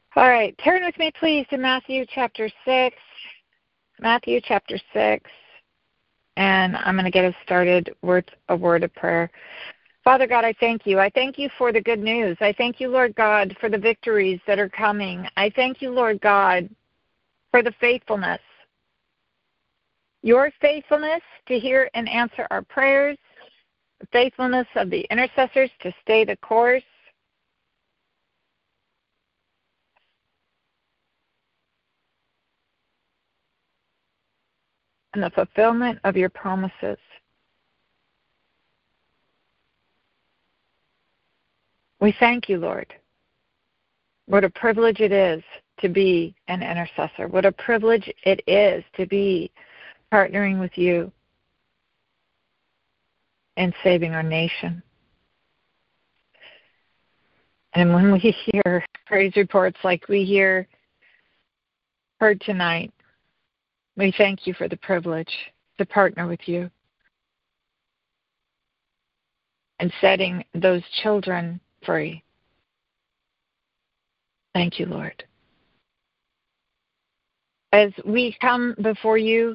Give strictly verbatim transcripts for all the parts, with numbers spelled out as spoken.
All right, turn with me, please, to Matthew chapter six. Matthew chapter six, and I'm going to get us started with a word of prayer. Father God, I thank you. I thank you for the good news. I thank you, Lord God, for the victories that are coming. I thank you, Lord God, for the faithfulness. Your faithfulness to hear and answer our prayers, the faithfulness of the intercessors to stay the course, and the fulfillment of your promises. We thank you, Lord. What a privilege it is to be an intercessor. What a privilege it is to be partnering with you in saving our nation. And when we hear praise reports like we hear heard tonight, we thank you for the privilege to partner with you and setting those children free. Thank you, Lord. As we come before you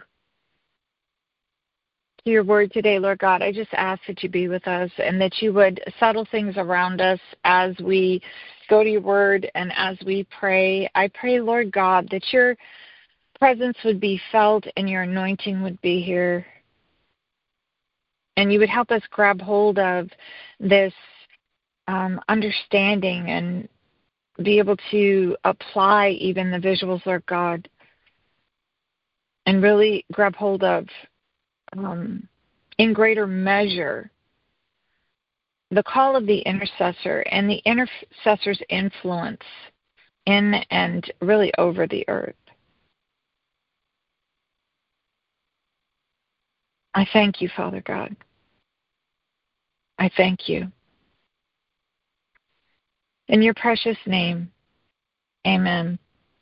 to your word today, Lord God, I just ask that you be with us and that you would settle things around us as we go to your word and as we pray. I pray, Lord God, that your presence would be felt and your anointing would be here. And you would help us grab hold of this um, understanding and be able to apply even the visuals, Lord God, and really grab hold of, um, in greater measure, the call of the intercessor and the intercessor's influence in and really over the earth. I thank you, Father God. I thank you. In your precious name, amen.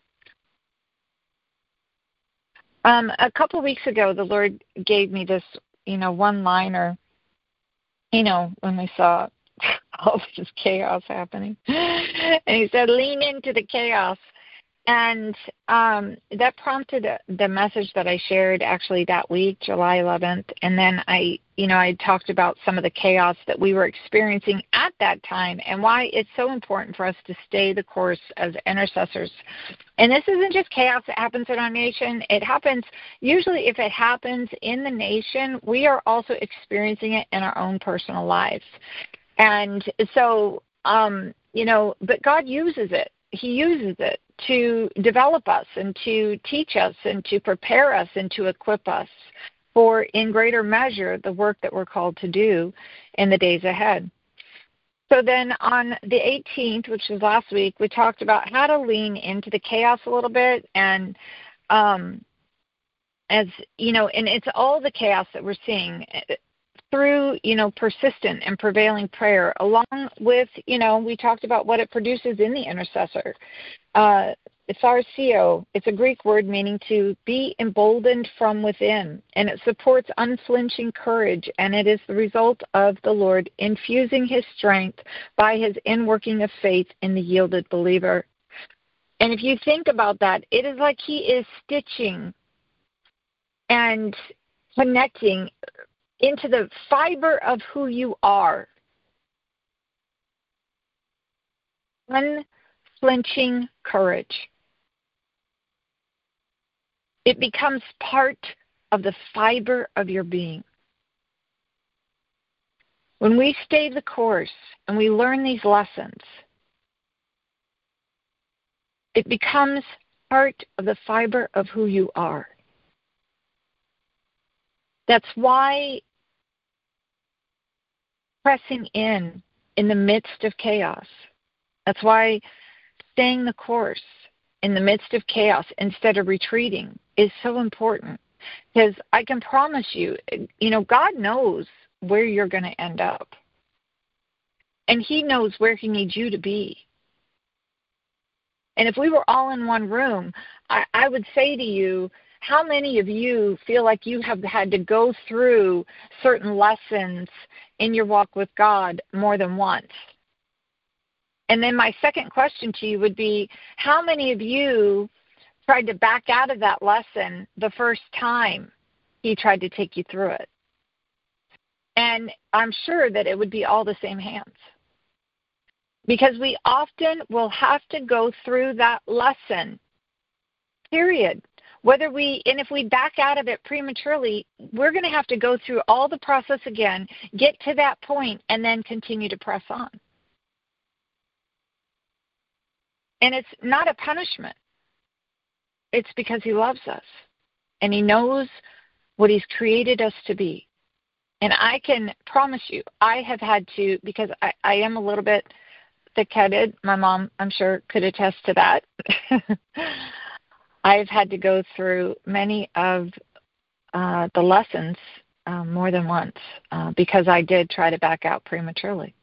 Um, a couple weeks ago, the Lord gave me this, you know, one-liner, you know, when we saw all this chaos happening. And he said, lean into the chaos. And um, that prompted the message that I shared actually that week, July eleventh. And then I, you know, I talked about some of the chaos that we were experiencing at that time and why it's so important for us to stay the course as intercessors. And this isn't just chaos that happens in our nation. It happens, usually if it happens in the nation, we are also experiencing it in our own personal lives. And so, um, you know, but God uses it. He uses it to develop us and to teach us and to prepare us and to equip us for, in greater measure, the work that we're called to do in the days ahead. So then on the eighteenth, which was last week, we talked about how to lean into the chaos a little bit. And um, as, you know, and it's all the chaos that we're seeing through, you know, persistent and prevailing prayer, along with, you know, we talked about what it produces in the intercessor. Uh, Tharcio, it's a Greek word meaning to be emboldened from within, and it supports unflinching courage, and it is the result of the Lord infusing his strength by his inworking of faith in the yielded believer. And if you think about that, it is like he is stitching and connecting into the fiber of who you are. Unflinching courage. It becomes part of the fiber of your being. When we stay the course and we learn these lessons, it becomes part of the fiber of who you are. That's why pressing in in the midst of chaos, that's why staying the course in the midst of chaos instead of retreating is so important. Because I can promise you, you know, God knows where you're going to end up. And he knows where he needs you to be. And if we were all in one room, I, I would say to you, how many of you feel like you have had to go through certain lessons in your walk with God more than once? And then my second question to you would be, how many of you tried to back out of that lesson the first time he tried to take you through it? And I'm sure that it would be all the same hands. Because we often will have to go through that lesson, period. Whether we, and if we back out of it prematurely, we're going to have to go through all the process again, get to that point, and then continue to press on. And it's not a punishment. It's because he loves us. And he knows what he's created us to be. And I can promise you, I have had to, because I, I am a little bit thick-headed. My mom, I'm sure, could attest to that. I've had to go through many of uh, the lessons uh, more than once uh, because I did try to back out prematurely.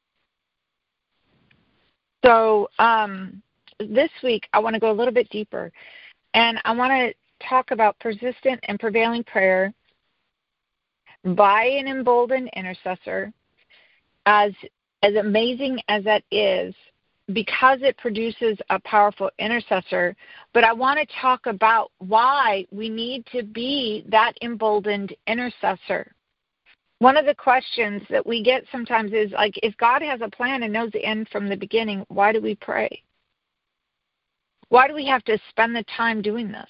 So um, this week, I want to go a little bit deeper, and I want to talk about persistent and prevailing prayer by an emboldened intercessor. As as amazing as that is, because it produces a powerful intercessor, but I want to talk about why we need to be that emboldened intercessor. One of the questions that we get sometimes is, like, if God has a plan and knows the end from the beginning, why do we pray? Why do we have to spend the time doing this?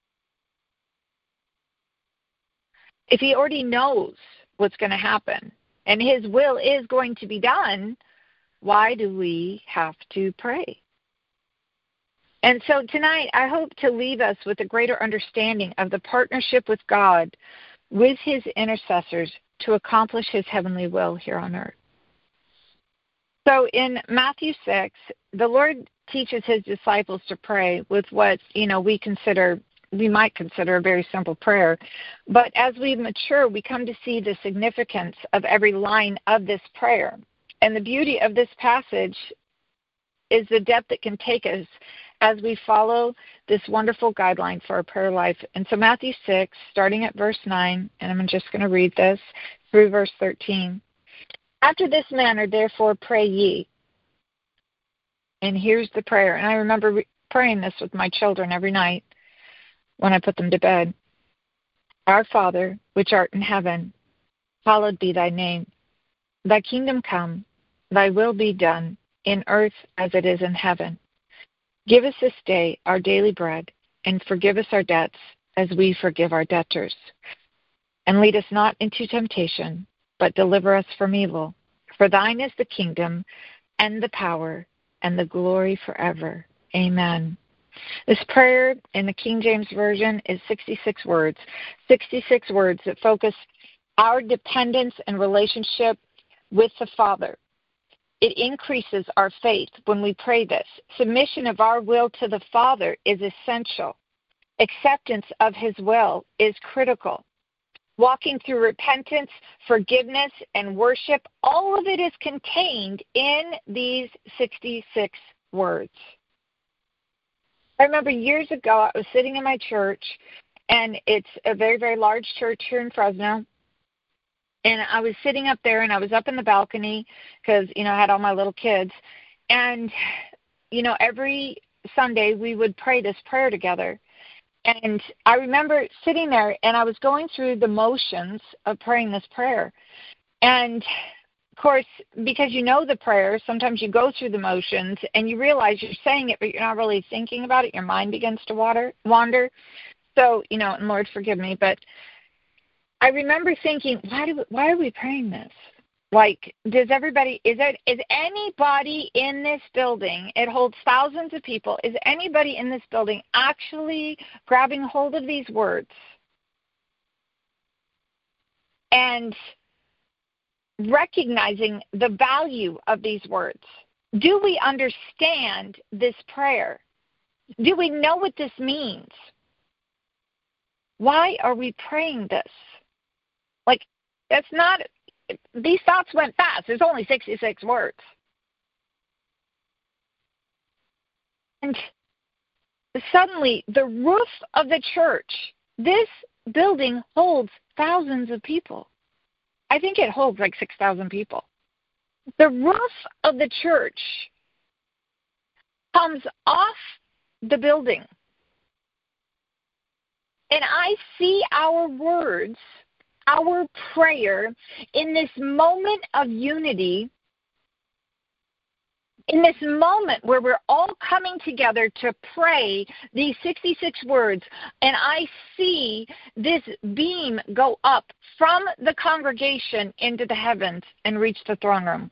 If he already knows what's going to happen and his will is going to be done, why do we have to pray? And so tonight, I hope to leave us with a greater understanding of the partnership with God, with his intercessors, to accomplish his heavenly will here on earth. So in Matthew six, the Lord teaches his disciples to pray with what, you know, we consider, we might consider a very simple prayer. But as we mature, we come to see the significance of every line of this prayer. And the beauty of this passage is the depth it can take us as we follow this wonderful guideline for our prayer life. And so Matthew six, starting at verse nine, and I'm just going to read this through verse thirteen. After this manner, therefore, pray ye. And here's the prayer. And I remember re- praying this with my children every night when I put them to bed. Our Father, which art in heaven, hallowed be thy name. Thy kingdom come, thy will be done, in earth as it is in heaven. Give us this day our daily bread, and forgive us our debts as we forgive our debtors. And lead us not into temptation, but deliver us from evil. For thine is the kingdom, and the power, and the glory forever. Amen. This prayer in the King James Version is sixty-six words. sixty-six words that focus our dependence and relationship with the Father. It increases our faith when we pray this. Submission of our will to the Father is essential. Acceptance of his will is critical. Walking through repentance, forgiveness, and worship, all of it is contained in these sixty-six words. I remember years ago, I was sitting in my church, and it's a very, very large church here in Fresno. And I was sitting up there, and I was up in the balcony because, you know, I had all my little kids. And, you know, every Sunday we would pray this prayer together. And I remember sitting there, and I was going through the motions of praying this prayer. And, of course, because you know the prayer, sometimes you go through the motions, and you realize you're saying it, but you're not really thinking about it. Your mind begins to water, wander. So, you know, and Lord, forgive me, but I remember thinking, why do we, why are we praying this? Like, does everybody, is it, is anybody in this building, it holds thousands of people, is anybody in this building actually grabbing hold of these words and recognizing the value of these words? Do we understand this prayer? Do we know what this means? Why are we praying this? Like, that's not, these thoughts went fast. There's only sixty-six words. And suddenly, the roof of the church, this building holds thousands of people. I think it holds like six thousand people. The roof of the church comes off the building. And I see our words, our prayer in this moment of unity, in this moment where we're all coming together to pray these sixty-six words, and I see this beam go up from the congregation into the heavens and reach the throne room.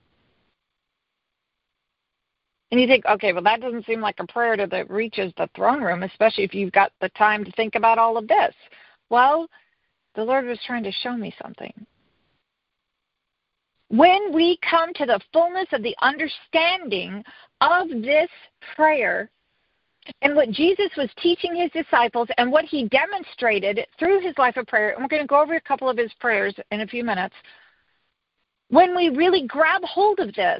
And you think, okay, well, that doesn't seem like a prayer that reaches the throne room, especially if you've got the time to think about all of this. Well, the Lord was trying to show me something. When we come to the fullness of the understanding of this prayer and what Jesus was teaching his disciples and what he demonstrated through his life of prayer, and we're going to go over a couple of his prayers in a few minutes, when we really grab hold of this,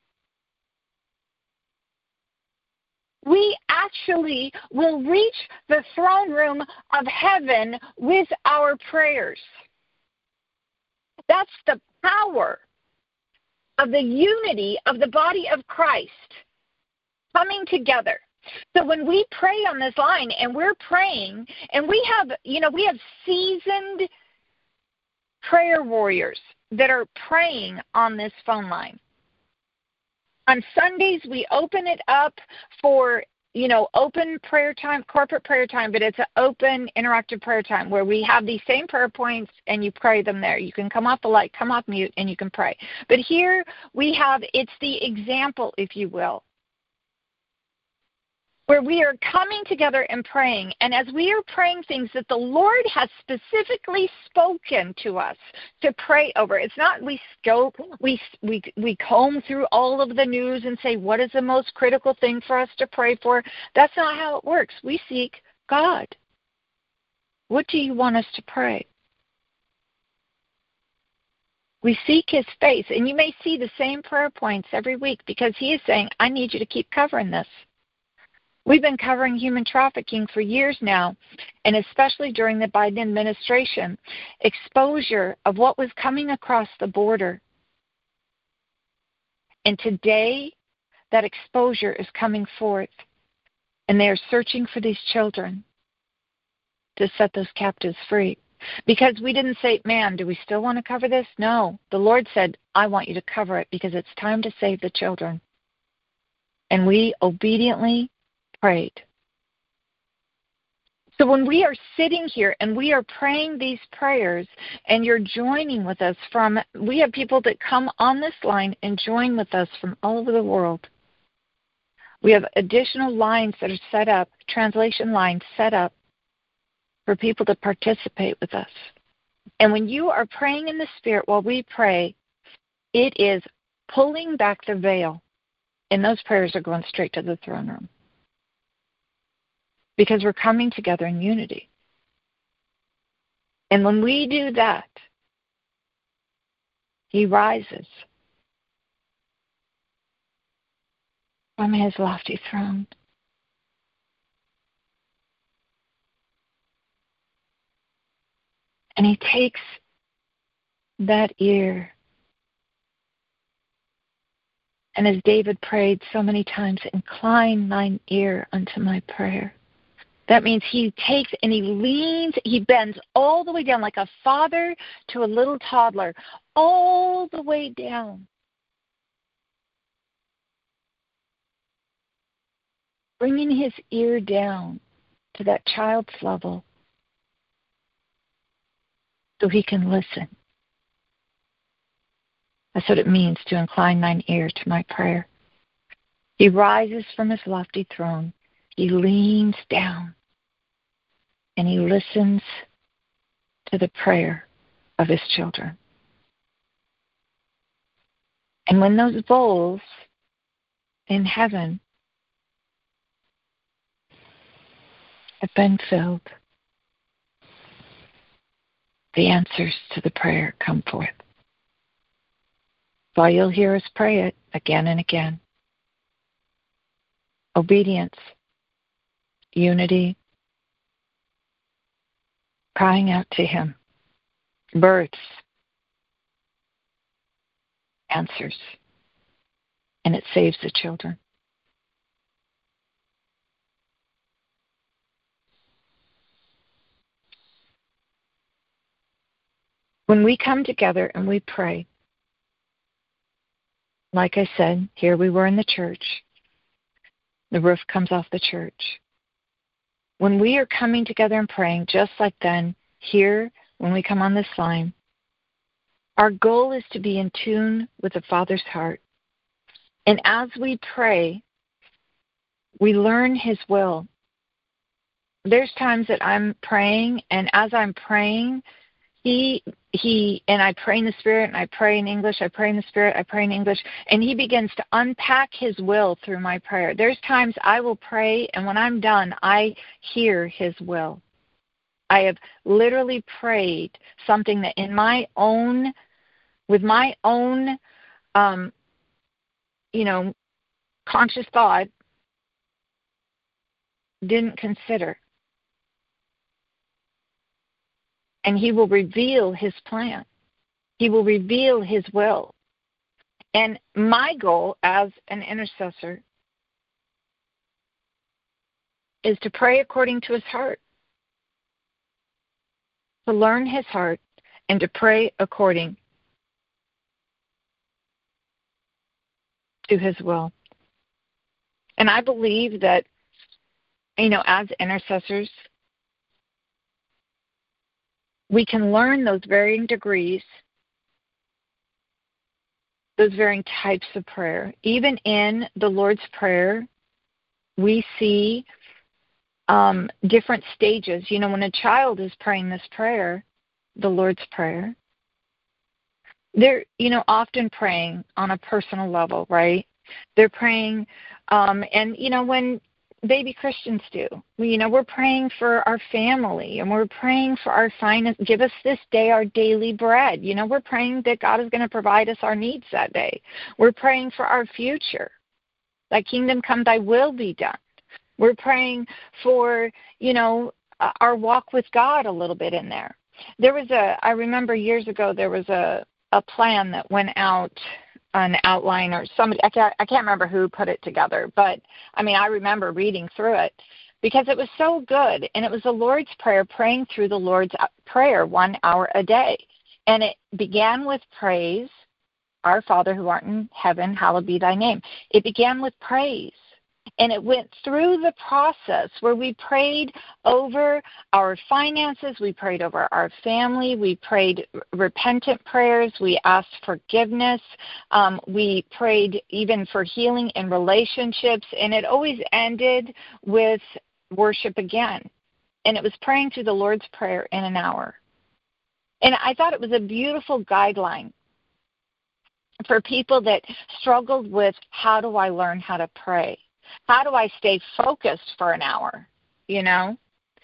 we actually will reach the throne room of heaven with our prayers. That's the power of the unity of the body of Christ coming together. So when we pray on this line and we're praying, and we have, you know, we have seasoned prayer warriors that are praying on this phone line. On Sundays, we open it up for, you know, open prayer time, corporate prayer time, but it's an open, interactive prayer time where we have these same prayer points and you pray them there. You can come off the light, come off mute, and you can pray. But here we have, it's the example, if you will, where we are coming together and praying. And as we are praying things that the Lord has specifically spoken to us to pray over, it's not we scope, we, we, we comb through all of the news and say, what is the most critical thing for us to pray for? That's not how it works. We seek God. What do you want us to pray? We seek his face. And you may see the same prayer points every week because he is saying, I need you to keep covering this. We've been covering human trafficking for years now, and especially during the Biden administration, exposure of what was coming across the border. And today, that exposure is coming forth, and they are searching for these children to set those captives free. Because we didn't say, man, do we still want to cover this? No. The Lord said, I want you to cover it because it's time to save the children. And we obediently prayed. So when we are sitting here and we are praying these prayers and you're joining with us from, we have people that come on this line and join with us from all over the world. We have additional lines that are set up, translation lines set up for people to participate with us. And when you are praying in the Spirit while we pray, it is pulling back the veil, and those prayers are going straight to the throne room. Because we're coming together in unity. And when we do that, he rises from his lofty throne. And he takes that ear. And as David prayed so many times, incline thine ear unto my prayer. That means he takes and he leans, he bends all the way down like a father to a little toddler, all the way down. Bringing his ear down to that child's level so he can listen. That's what it means to incline thine ear to my prayer. He rises from his lofty throne. He leans down. And he listens to the prayer of his children. And when those bowls in heaven have been filled, the answers to the prayer come forth. So you'll hear us pray it again and again. Obedience, unity, crying out to him, births, answers, and it saves the children. When we come together and we pray, like I said, here we were in the church. The roof comes off the church. When we are coming together and praying, just like then, here, when we come on this line, our goal is to be in tune with the Father's heart. And as we pray, we learn His will. There's times that I'm praying, and as I'm praying, He, he, and I pray in the Spirit, and I pray in English, I pray in the Spirit, I pray in English, and He begins to unpack His will through my prayer. There's times I will pray, and when I'm done, I hear His will. I have literally prayed something that in my own, with my own, um, you know, conscious thought, didn't consider. And He will reveal His plan. He will reveal His will. And my goal as an intercessor is to pray according to His heart, to learn His heart, and to pray according to His will. And I believe that, you know, as intercessors, we can learn those varying degrees, those varying types of prayer. Even in the Lord's Prayer, we see um, different stages. You know, when a child is praying this prayer, the Lord's Prayer, they're, you know, often praying on a personal level, right? They're praying, um, and, you know, when baby Christians do. You know, we're praying for our family, and we're praying for our finance. Give us this day our daily bread. You know, we're praying that God is going to provide us our needs that day. We're praying for our future. Thy kingdom come, thy will be done. We're praying for, you know, our walk with God a little bit in there. There was a, I remember years ago, there was a, a plan that went out, an outline or somebody, I can't, I can't remember who put it together, but I mean, I remember reading through it because it was so good. And it was the Lord's Prayer, praying through the Lord's Prayer one hour a day. And it began with praise. Our Father who art in heaven, hallowed be thy name. It began with praise. And it went through the process where we prayed over our finances, we prayed over our family, we prayed repentant prayers, we asked forgiveness, um, we prayed even for healing in relationships, and it always ended with worship again. And it was praying through the Lord's Prayer in an hour. And I thought it was a beautiful guideline for people that struggled with, how do I learn how to pray? How do I stay focused for an hour, you know?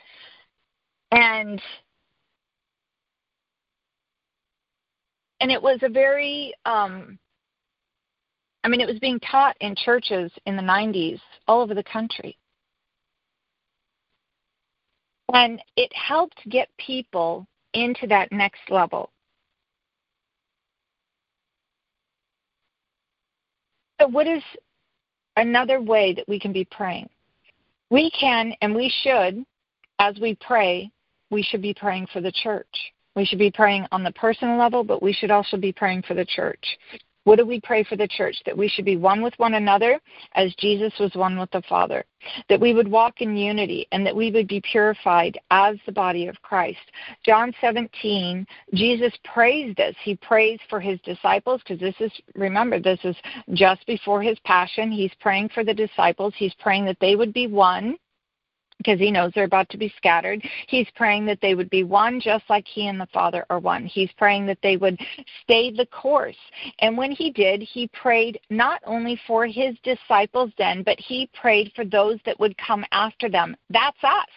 And and it was a very, um, I mean, it was being taught in churches in the nineties all over the country. And it helped get people into that next level. So what is another way that we can be praying? We can, and we should, as we pray, we should be praying for the church. We should be praying on the personal level, but we should also be praying for the church. What do we pray for the church? That we should be one with one another as Jesus was one with the Father. That we would walk in unity and that we would be purified as the body of Christ. John seventeen, Jesus prays this. He prays for his disciples because this is, remember, this is just before his passion. He's praying for the disciples. He's praying that they would be one, because he knows they're about to be scattered. He's praying that they would be one just like he and the Father are one. He's praying that they would stay the course. And when he did, he prayed not only for his disciples then, but he prayed for those that would come after them. That's us.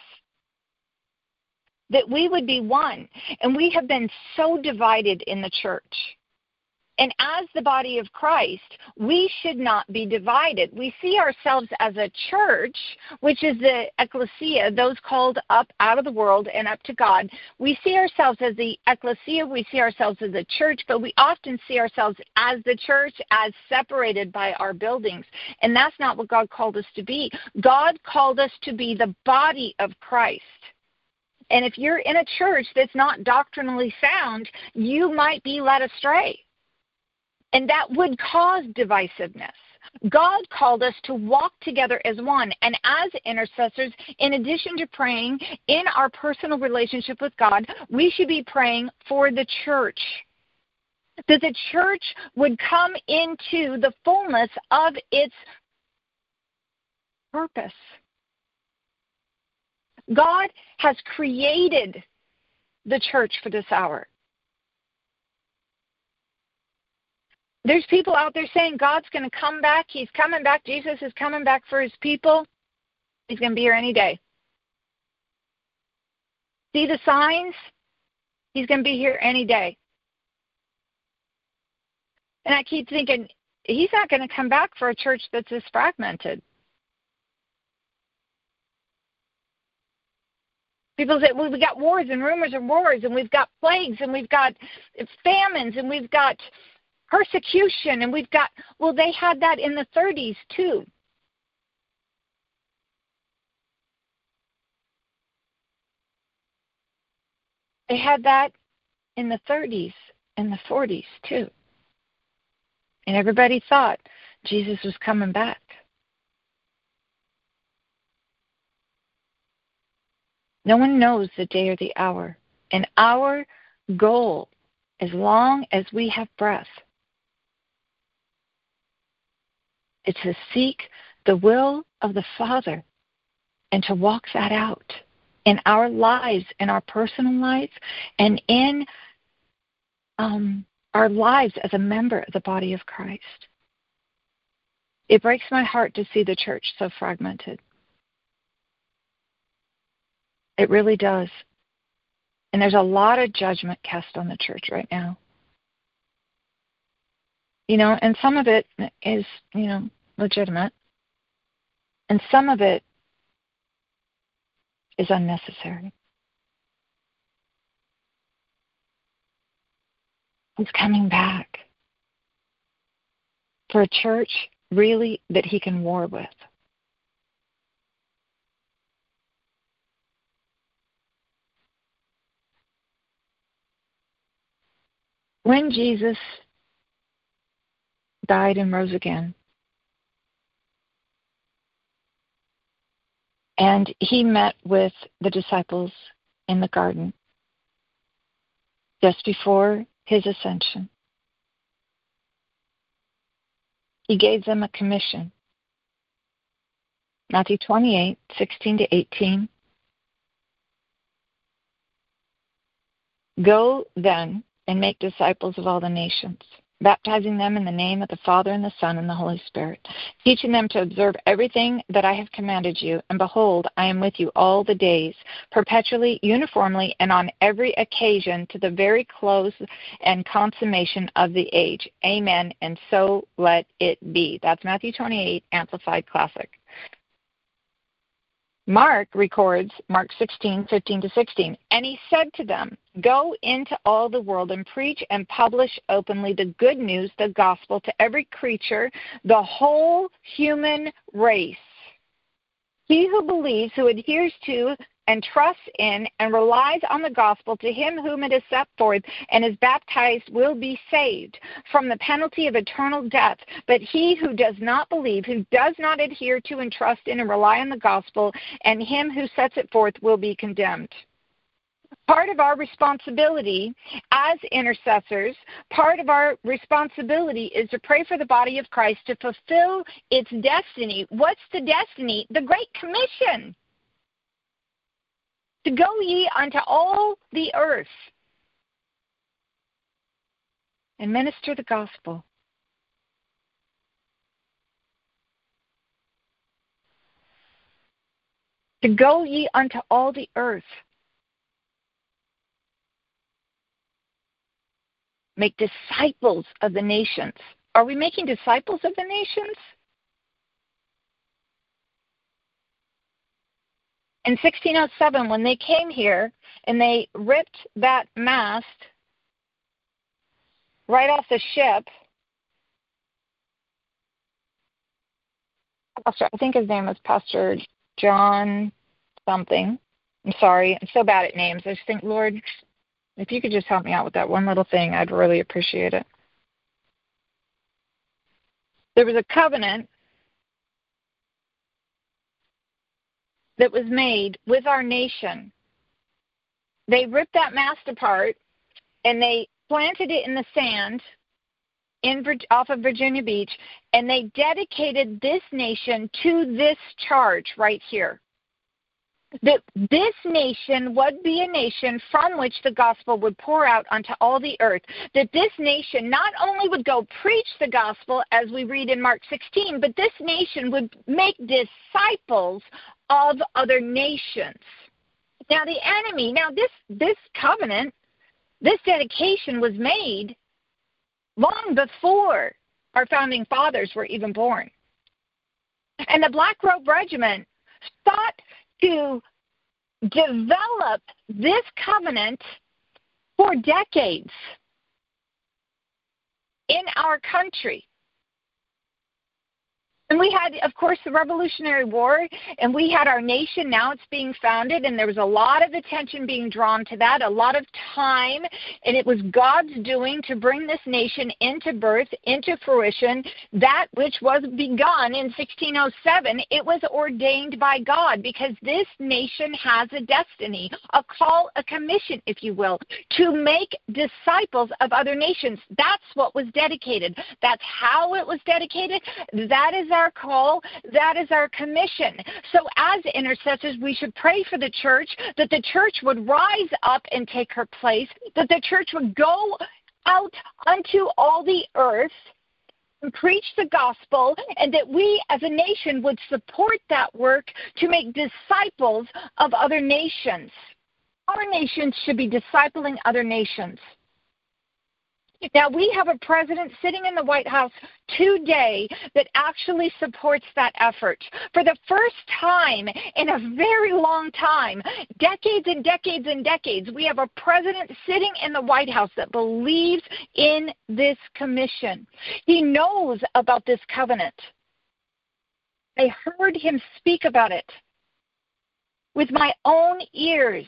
That we would be one. And we have been so divided in the church. And as the body of Christ, we should not be divided. We see ourselves as a church, which is the ecclesia, those called up out of the world and up to God. We see ourselves as the ecclesia. We see ourselves as a church, but we often see ourselves as the church, as separated by our buildings. And that's not what God called us to be. God called us to be the body of Christ. And if you're in a church that's not doctrinally sound, you might be led astray. And that would cause divisiveness. God called us to walk together as one. And as intercessors, in addition to praying in our personal relationship with God, we should be praying for the church. That the church would come into the fullness of its purpose. God has created the church for this hour. There's people out there saying God's going to come back. He's coming back. Jesus is coming back for his people. He's going to be here any day. See the signs? He's going to be here any day. And I keep thinking, he's not going to come back for a church that's this fragmented. People say, well, we got wars and rumors of wars, and we've got plagues, and we've got famines, and we've got persecution, and we've got, well, they had that in the thirties too. They had that in the thirties and the forties too. And everybody thought Jesus was coming back. No one knows the day or the hour. And our goal, as long as we have breath, is to seek the will of the Father and to walk that out in our lives, in our personal lives, and in um, our lives as a member of the body of Christ. It breaks my heart to see the church so fragmented. It really does. And there's a lot of judgment cast on the church right now. You know, and some of it is, you know, legitimate. And some of it is unnecessary. He's coming back for a church really that he can war with. When Jesus died and rose again, and he met with the disciples in the garden just before his ascension, he gave them a commission. Matthew twenty-eight, sixteen to eighteen. Go then and make disciples of all the nations, baptizing them in the name of the Father and the Son and the Holy Spirit, teaching them to observe everything that I have commanded you. And behold, I am with you all the days, perpetually, uniformly, and on every occasion to the very close and consummation of the age. Amen. And so let it be. That's Matthew twenty-eight, Amplified Classic. Mark records, Mark sixteen, fifteen to sixteen, and he said to them, go into all the world and preach and publish openly the good news, the gospel, to every creature, the whole human race. He who believes, who adheres to and trusts in and relies on the gospel, to him whom it is set forth and is baptized will be saved from the penalty of eternal death. But he who does not believe, who does not adhere to and trust in and rely on the gospel, and him who sets it forth will be condemned. Part of our responsibility as intercessors, part of our responsibility is to pray for the body of Christ to fulfill its destiny. What's the destiny? The Great Commission. To go ye unto all the earth and minister the gospel. To go ye unto all the earth. Make disciples of the nations. Are we making disciples of the nations? In sixteen oh seven, when they came here and they ripped that mast right off the ship, Pastor, I think his name was Pastor John something. I'm sorry. I'm so bad at names. I just think, Lord, if you could just help me out with that one little thing, I'd really appreciate it. There was a covenant that was made with our nation. They ripped that mast apart and they planted it in the sand in off of Virginia Beach, and they dedicated this nation to this charge right here. That this nation would be a nation from which the gospel would pour out onto all the earth. That this nation not only would go preach the gospel, as we read in Mark sixteen, but this nation would make disciples of other nations. Now the enemy, now this, this covenant, this dedication was made long before our founding fathers were even born. And the Black Robe Regiment sought to develop this covenant for decades in our country. And we had, of course, the Revolutionary War, and we had our nation. Now it's being founded, and there was a lot of attention being drawn to that, a lot of time, and it was God's doing to bring this nation into birth, into fruition. That which was begun in sixteen oh seven, it was ordained by God, because this nation has a destiny, a call, a commission, if you will, to make disciples of other nations. That's what was dedicated. That's how it was dedicated. That is our our call, that is our commission. So as intercessors, we should pray for the church, that the church would rise up and take her place, that the church would go out unto all the earth and preach the gospel, and that we as a nation would support that work to make disciples of other nations. Our nations should be discipling other nations. Now, we have a president sitting in the White House today that actually supports that effort. For the first time in a very long time, decades and decades and decades, we have a president sitting in the White House that believes in this commission. He knows about this covenant. I heard him speak about it with my own ears.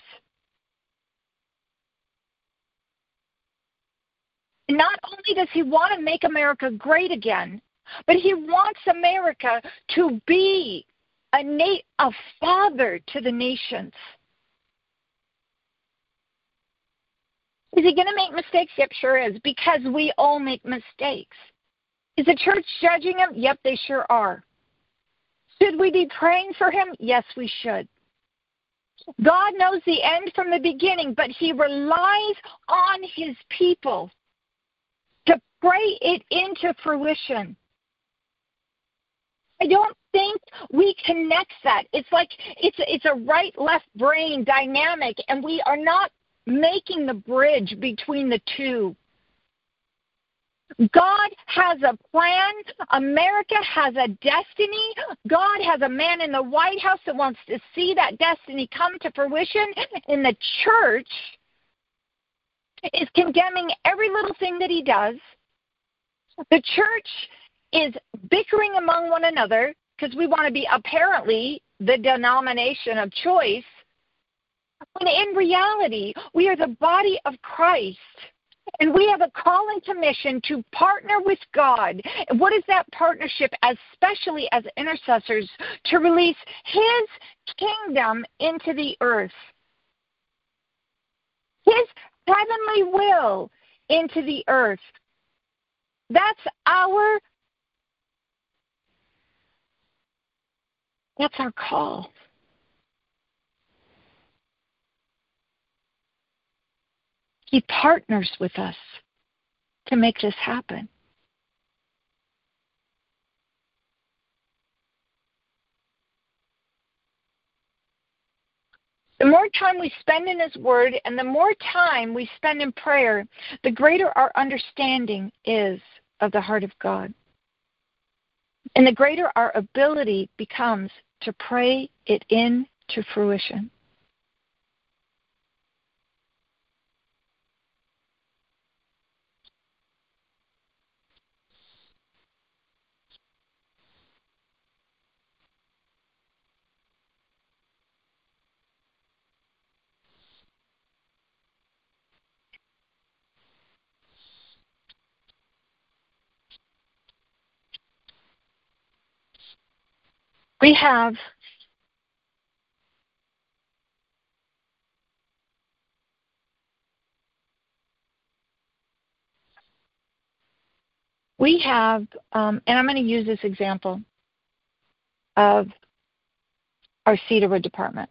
Not only does he want to make America great again, but he wants America to be a, na- a father to the nations. Is he going to make mistakes? Yep, sure is, because we all make mistakes. Is the church judging him? Yep, they sure are. Should we be praying for him? Yes, we should. God knows the end from the beginning, but he relies on his people to pray it into fruition. I don't think we connect that. It's like it's it's a right-left brain dynamic, and we are not making the bridge between the two. God has a plan. America has a destiny. God has a man in the White House that wants to see that destiny come to fruition, and the church is condemning every little thing that he does. The church is bickering among one another because we want to be apparently the denomination of choice, when in reality, we are the body of Christ, and we have a call and commission to partner with God. And what is that partnership, especially as intercessors, to release his kingdom into the earth, his heavenly will into the earth. That's our that's our call. He partners with us to make this happen. The more time we spend in his word and the more time we spend in prayer, the greater our understanding is of the heart of God. And the greater our ability becomes to pray it into fruition. We have we have, um, and I'm going to use this example of our Cedarwood department.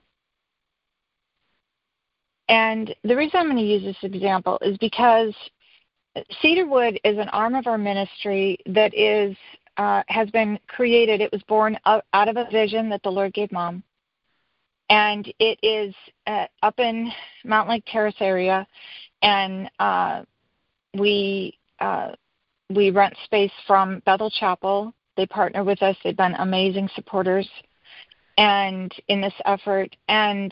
And the reason I'm going to use this example is because Cedarwood is an arm of our ministry that is uh, has been created. It was born out of a vision that the Lord gave Mom, and it is uh, up in Mountain Lake Terrace area, and uh, we uh, we rent space from Bethel Chapel. They partner with us. They've been amazing supporters, and in this effort, and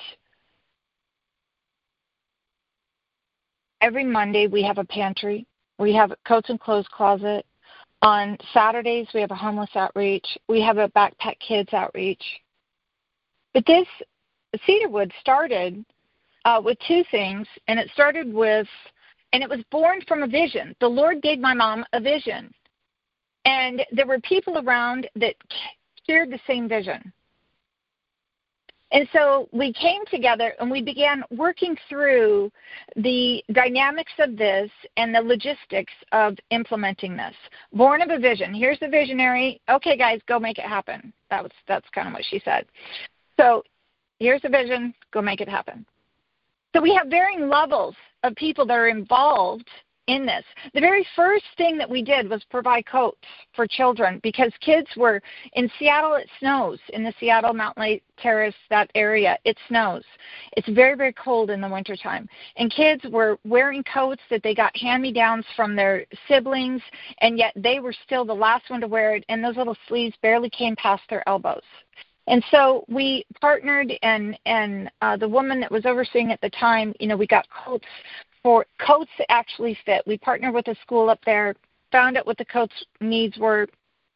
every Monday we have a pantry. We have a coats and clothes closet. On Saturdays, we have a homeless outreach. We have a backpack kids outreach. But this Cedarwood started uh, with two things, and it started with, and it was born from a vision. The Lord gave my mom a vision. And there were people around that shared the same vision. And so we came together and we began working through the dynamics of this and the logistics of implementing this. Born of a vision. Here's the visionary. Okay, guys, go make it happen. That was that's kind of what she said. So here's the vision. Go make it happen. So we have varying levels of people that are involved in this. The very first thing that we did was provide coats for children because kids were in Seattle. It snows in the Seattle Mountain Lake Terrace, that area. It snows. It's very, very cold in the wintertime. And kids were wearing coats that they got hand-me-downs from their siblings, and yet they were still the last one to wear it, and those little sleeves barely came past their elbows. And so we partnered, and, and uh, the woman that was overseeing at the time, you know, we got coats for coats that actually fit. We partnered with a school up there, found out what the coats needs were.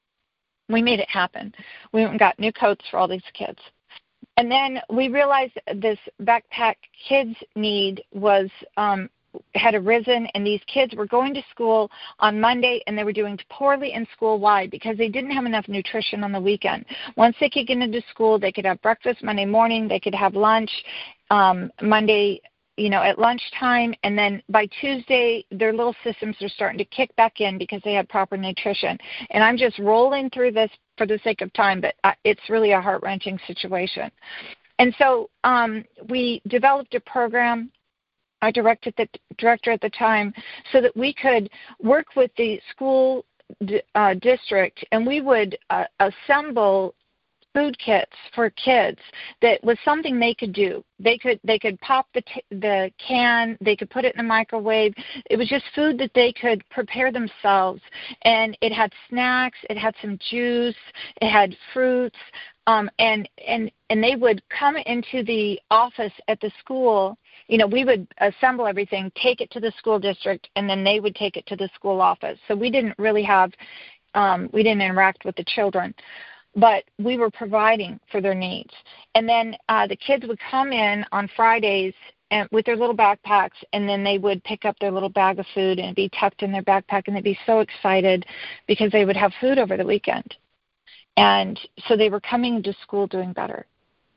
We made it happen. We went and got new coats for all these kids. And then we realized this backpack kids need was um, had arisen, and these kids were going to school on Monday, and they were doing poorly in school. Why? Because they didn't have enough nutrition on the weekend. Once they could get into school, they could have breakfast Monday morning, they could have lunch um, Monday you know, at lunchtime, and then by Tuesday, their little systems are starting to kick back in because they had proper nutrition. And I'm just rolling through this for the sake of time, but it's really a heart-wrenching situation. And so um, we developed a program, I directed the director at the time, so that we could work with the school uh, district, and we would uh, assemble food kits for kids that was something they could do. They could they could pop the t- the can, they could put it in the microwave. It was just food that they could prepare themselves, and it had snacks, it had some juice, it had fruits, um, and and and they would come into the office at the school. You know, we would assemble everything, take it to the school district, and then they would take it to the school office. So we didn't really have, um, we didn't interact with the children, but we were providing for their needs. And then uh, the kids would come in on Fridays and with their little backpacks, and then they would pick up their little bag of food and it'd be tucked in their backpack, and they'd be so excited because they would have food over the weekend. And so they were coming to school doing better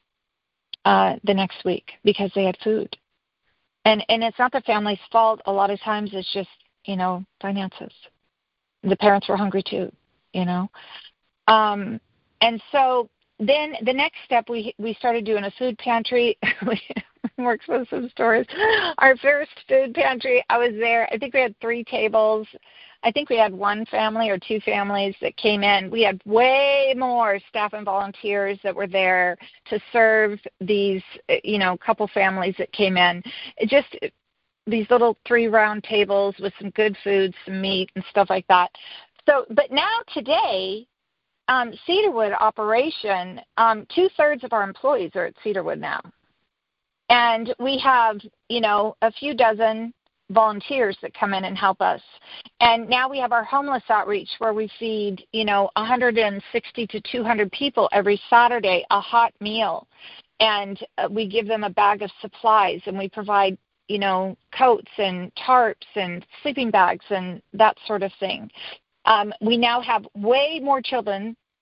uh, the next week because they had food. And and it's not the family's fault. A lot of times it's just, you know, finances. The parents were hungry too, you know. Um, and so then the next step, we we started doing a food pantry. We worked with some stores. Our first food pantry, I was there. I think we had three tables. I think we had one family or two families that came in. We had way more staff and volunteers that were there to serve these, you know, couple families that came in. It just these little three round tables with some good food, some meat and stuff like that. So, but now today, um, Cedarwood operation, um, two-thirds of our employees are at Cedarwood now. And we have, you know, a few dozen volunteers that come in and help us. And now we have our homeless outreach where we feed, you know, one hundred sixty to two hundred people every Saturday a hot meal. And uh, we give them a bag of supplies, and we provide, you know, coats and tarps and sleeping bags and that sort of thing. Um, we now have way more children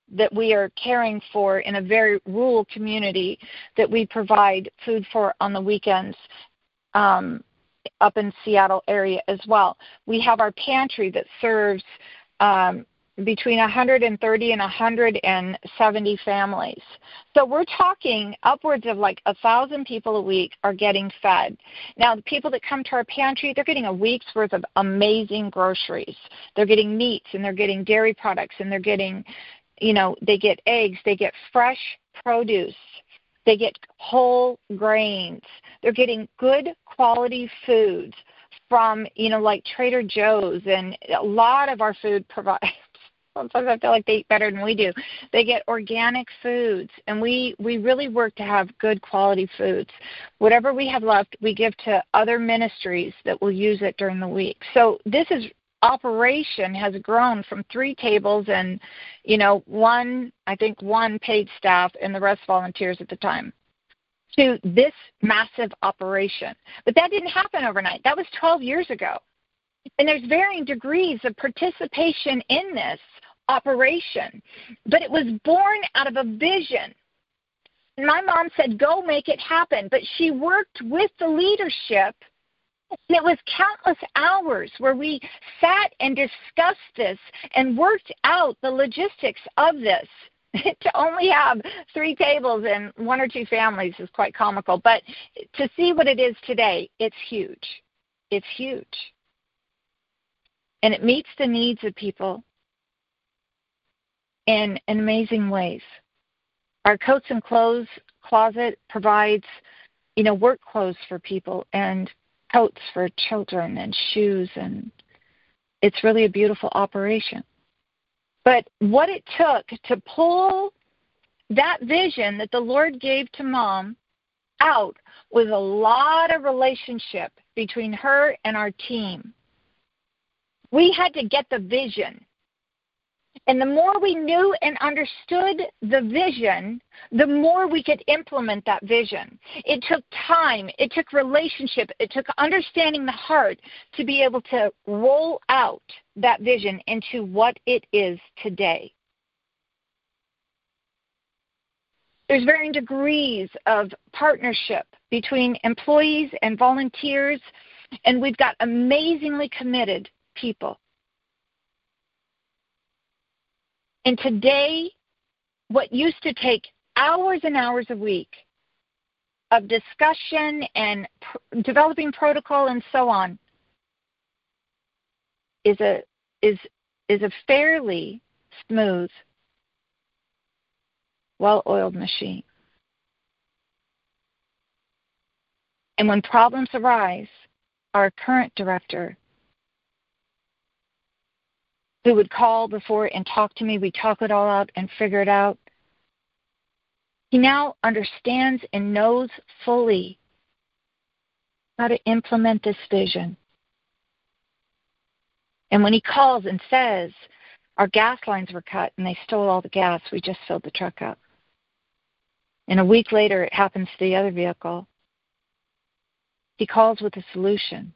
that we are caring for in a very rural community that we provide food for on the weekends um, up in Seattle area as well. We have our pantry that serves um, between one hundred thirty and one hundred seventy families. So we're talking upwards of like a thousand people a week are getting fed. Now, the people that come to our pantry, they're getting a week's worth of amazing groceries. They're getting meats and they're getting dairy products and they're getting, you know, they get eggs, they get fresh produce, they get whole grains. They're getting good quality foods from, you know, like Trader Joe's, and a lot of our food provides. Sometimes I feel like they eat better than we do. They get organic foods, and we, we really work to have good quality foods. Whatever we have left, we give to other ministries that will use it during the week. So this is operation has grown from three tables and, you know, one, I think one paid staff and the rest volunteers at the time, to this massive operation. But that didn't happen overnight. That was twelve years ago. And there's varying degrees of participation in this operation. But it was born out of a vision. And my mom said, go make it happen. But she worked with the leadership. And it was countless hours where we sat and discussed this and worked out the logistics of this. To only have three tables and one or two families is quite comical. But to see what it is today, it's huge. It's huge. And it meets the needs of people in, in amazing ways. Our coats and clothes closet provides, you know, work clothes for people and coats for children and shoes, and it's really a beautiful operation. But what it took to pull that vision that the Lord gave to Mom out was a lot of relationship between her and our team. We had to get the vision. And the more we knew and understood the vision, the more we could implement that vision. It took time. It took relationship. It took understanding the heart to be able to roll out that vision into what it is today. There's varying degrees of partnership between employees and volunteers, and we've got amazingly committed people. And today, what used to take hours and hours a week of discussion and pr- developing protocol and so on is a is is a fairly smooth, well-oiled machine. And when problems arise, our current director, who would call before and talk to me, we talk it all out and figure it out. He now understands and knows fully how to implement this vision. And when he calls and says, our gas lines were cut and they stole all the gas, we just filled the truck up. And a week later, it happens to the other vehicle. He calls with a solution.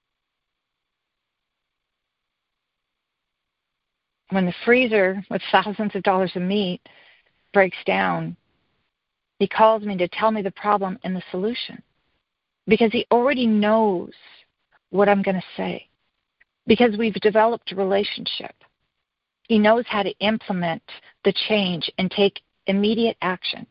When the freezer with thousands of dollars of meat breaks down, he calls me to tell me the problem and the solution, because he already knows what I'm going to say, because we've developed a relationship. He knows how to implement the change and take immediate action.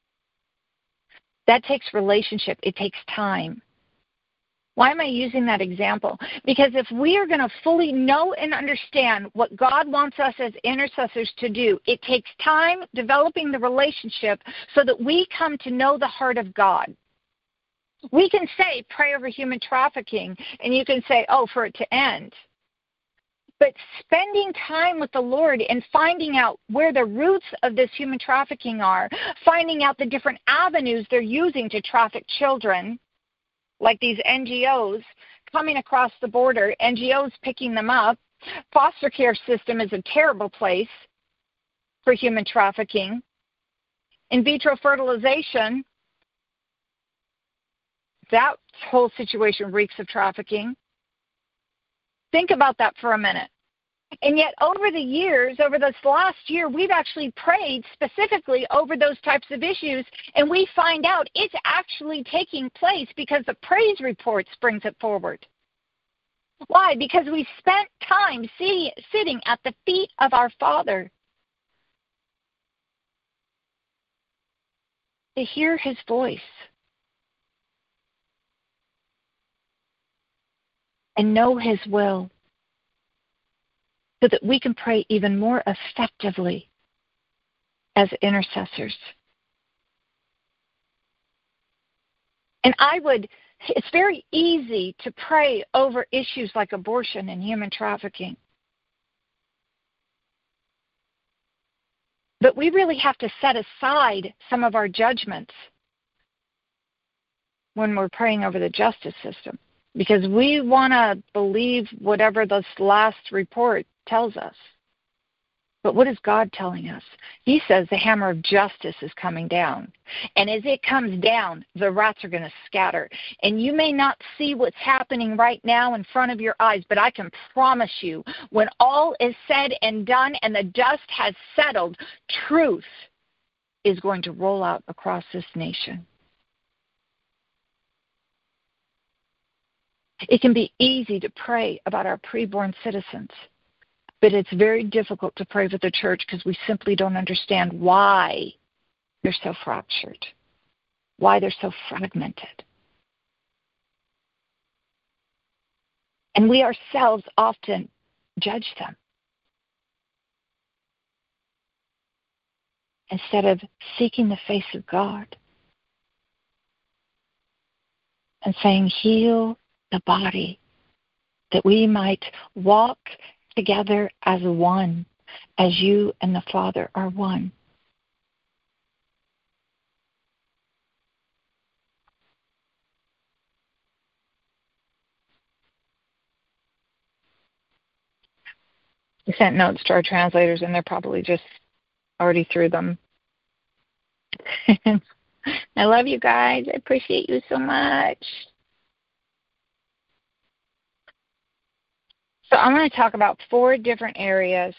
That takes relationship. It takes time. Why am I using that example? Because if we are going to fully know and understand what God wants us as intercessors to do, it takes time developing the relationship so that we come to know the heart of God. We can say, pray over human trafficking, and you can say, oh, for it to end. But spending time with the Lord and finding out where the roots of this human trafficking are, finding out the different avenues they're using to traffic children, like these N G Os coming across the border, N G Os picking them up. Foster care system is a terrible place for human trafficking. In vitro fertilization, that whole situation reeks of trafficking. Think about that for a minute. And yet over the years, over this last year, we've actually prayed specifically over those types of issues, and we find out it's actually taking place because the praise reports brings it forward. Why? Because we spent time see, sitting at the feet of our Father to hear his voice and know his will, so that we can pray even more effectively as intercessors. And I would, it's very easy to pray over issues like abortion and human trafficking. But we really have to set aside some of our judgments when we're praying over the justice system, because we want to believe whatever this last report tells us. But what is God telling us? He says the hammer of justice is coming down. And as it comes down, the rats are going to scatter. And you may not see what's happening right now in front of your eyes, but I can promise you, when all is said and done and the dust has settled, truth is going to roll out across this nation. It can be easy to pray about our preborn citizens, but it's very difficult to pray for the church because we simply don't understand why they're so fractured, why they're so fragmented. And we ourselves often judge them instead of seeking the face of God and saying, heal the body, that we might walk together as one, as you and the Father are one. We sent notes to our translators, and they're probably just already through them. I love you guys. I appreciate you so much. So I'm going to talk about four different areas.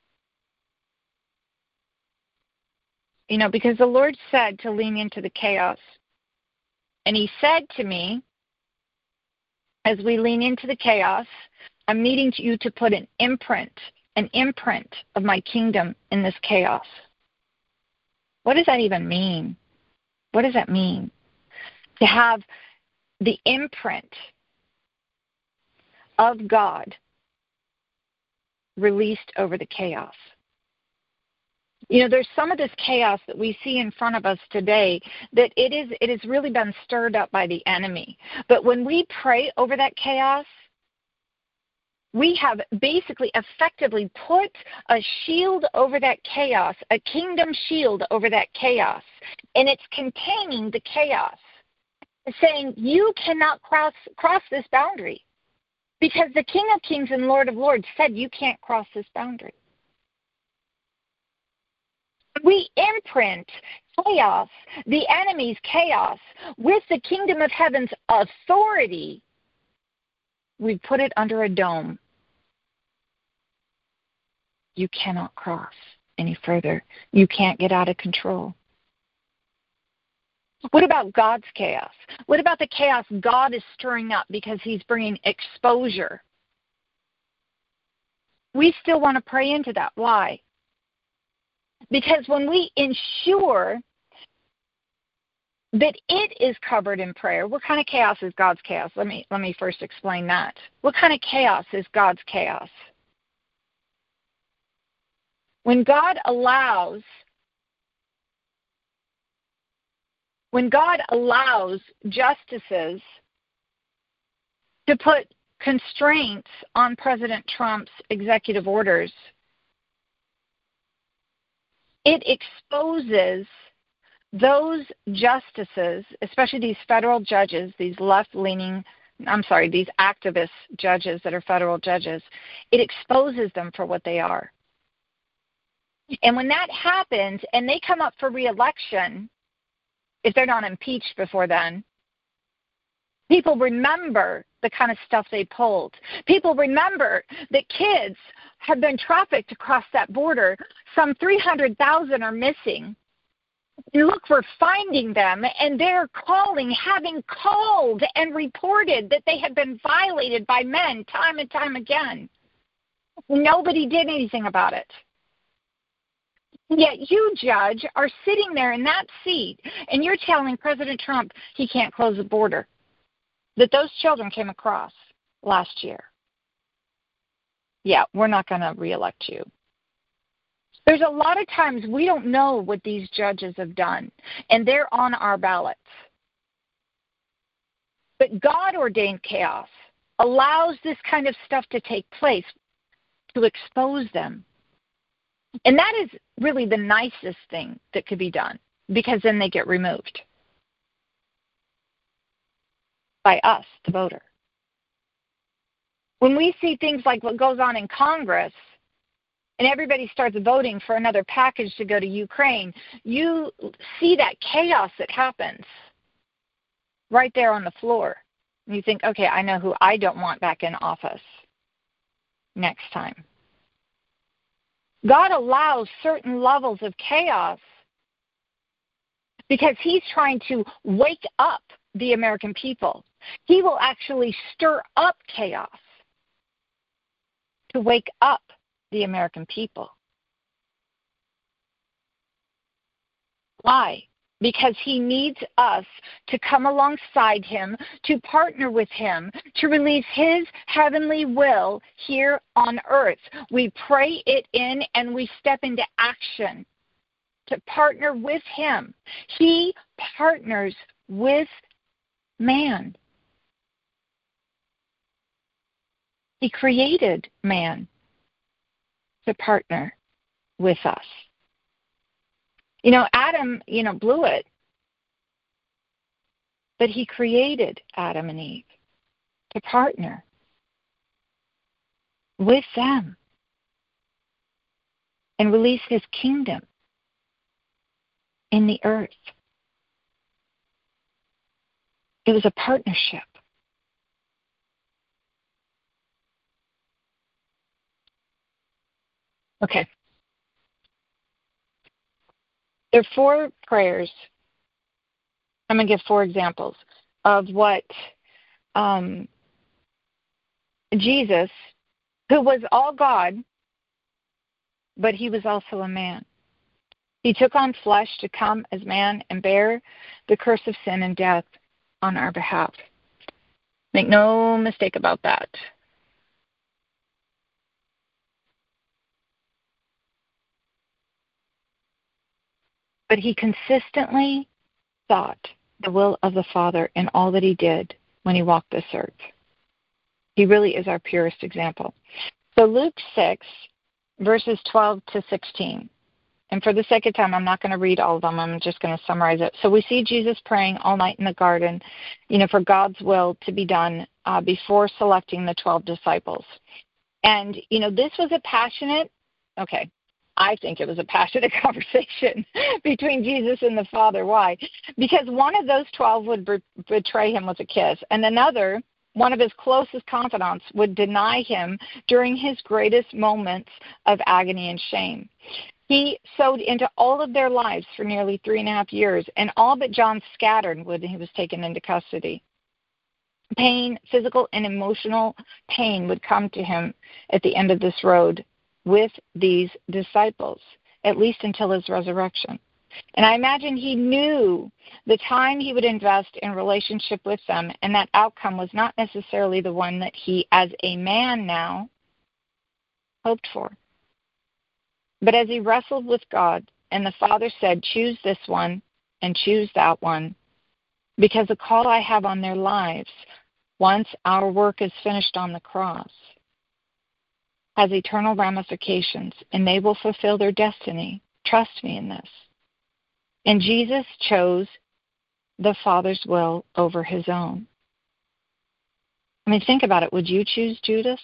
You know, because the Lord said to lean into the chaos. And he said to me, as we lean into the chaos, I'm needing you to put an imprint, an imprint of my kingdom in this chaos. What does that even mean? What does that mean? To have the imprint of God released over the chaos. You know, there's some of this chaos that we see in front of us today that it is it has really been stirred up by the enemy. But when we pray over that chaos, we have basically effectively put a shield over that chaos, a kingdom shield over that chaos, and it's containing the chaos, saying you cannot cross cross this boundary. Because the King of Kings and Lord of Lords said you can't cross this boundary. We imprint chaos, the enemy's chaos, with the kingdom of heaven's authority. We put it under a dome. You cannot cross any further. You can't get out of control. What about God's chaos? What about the chaos God is stirring up because he's bringing exposure? We still want to pray into that. Why? Because when we ensure that it is covered in prayer, what kind of chaos is God's chaos? Let me let me first explain that. What kind of chaos is God's chaos? When God allows When God allows justices to put constraints on President Trump's executive orders, it exposes those justices, especially these federal judges, these left-leaning, I'm sorry, these activist judges that are federal judges, it exposes them for what they are. And when that happens and they come up for re-election, if they're not impeached before then, People remember the kind of stuff they pulled. People remember that kids have been trafficked across that border. Some three hundred thousand are missing. And look, we're finding them, and they're calling, having called and reported that they had been violated by men time and time again. Nobody did anything about it. Yet you, Judge, are sitting there in that seat, and you're telling President Trump he can't close the border, that those children came across last year. Yeah, we're not going to reelect you. There's a lot of times we don't know what these judges have done, and they're on our ballots. But God-ordained chaos allows this kind of stuff to take place to expose them. And that is really the nicest thing that could be done, because then they get removed by us, the voter. When we see things like what goes on in Congress, and everybody starts voting for another package to go to Ukraine, you see that chaos that happens right there on the floor. And you think, okay, I know who I don't want back in office next time. God allows certain levels of chaos because he's trying to wake up the American people. He will actually stir up chaos to wake up the American people. Why? Because he needs us to come alongside him, to partner with him, to release his heavenly will here on earth. We pray it in and we step into action to partner with him. He partners with man. He created man to partner with us. You know, Adam, you know, blew it. But he created Adam and Eve to partner with them and release his kingdom in the earth. It was a partnership. Okay. There are four prayers. I'm going to give four examples of what um, Jesus, who was all God, but he was also a man. He took on flesh to come as man and bear the curse of sin and death on our behalf. Make no mistake about that. But he consistently sought the will of the Father in all that he did when he walked this earth. He really is our purest example. So Luke six, verses twelve to sixteen. And for the sake of time, I'm not going to read all of them. I'm just going to summarize it. So we see Jesus praying all night in the garden, you know, for God's will to be done uh, before selecting the twelve disciples. And, you know, this was a passionate, okay, I think it was a passionate conversation between Jesus and the Father. Why? Because one of those twelve would be- betray him with a kiss, and another, one of his closest confidants, would deny him during his greatest moments of agony and shame. He sowed into all of their lives for nearly three and a half years, and all but John scattered when he was taken into custody. Pain, physical and emotional pain, would come to him at the end of this road with these disciples, at least until his resurrection. And I imagine he knew the time he would invest in relationship with them, and that outcome was not necessarily the one that he, as a man now, hoped for. But as he wrestled with God, and the Father said, choose this one and choose that one, because the call I have on their lives, once our work is finished on the cross, has eternal ramifications, and they will fulfill their destiny. Trust me in this. And Jesus chose the Father's will over his own. I mean, think about it. Would you choose Judas?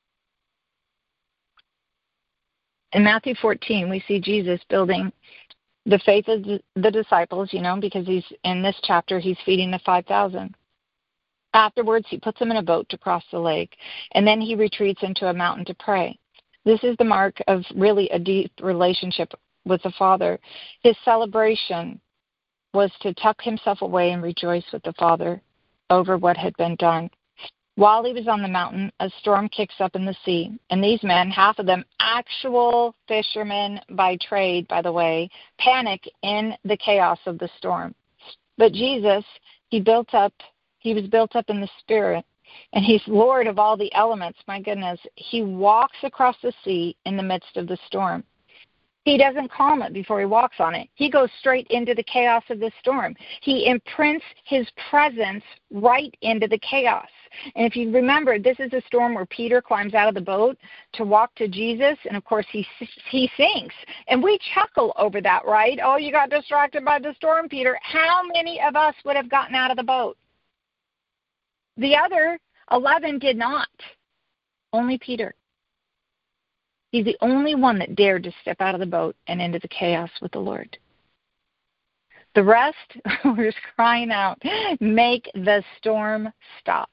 In Matthew fourteen, we see Jesus building The faith of the disciples, you know, because he's in this chapter, he's feeding the five thousand. Afterwards, he puts them in a boat to cross the lake, and then he retreats into a mountain to pray. This is the mark of really a deep relationship with the Father. His celebration was to tuck himself away and rejoice with the Father over what had been done. While he was on the mountain, a storm kicks up in the sea, and these men, half of them actual fishermen by trade, by the way, panic in the chaos of the storm. But Jesus, he built up, he was built up in the Spirit, and he's Lord of all the elements. My goodness, he walks across the sea in the midst of the storm. He doesn't calm it before he walks on it. He goes straight into the chaos of the storm. He imprints his presence right into the chaos. And if you remember, this is a storm where Peter climbs out of the boat to walk to Jesus, and of course he he sinks. And we chuckle over that, right? Oh, you got distracted by the storm, Peter. How many of us would have gotten out of the boat? The other eleven did not. Only Peter. He's the only one that dared to step out of the boat and into the chaos with the Lord. The rest were just crying out, make the storm stop.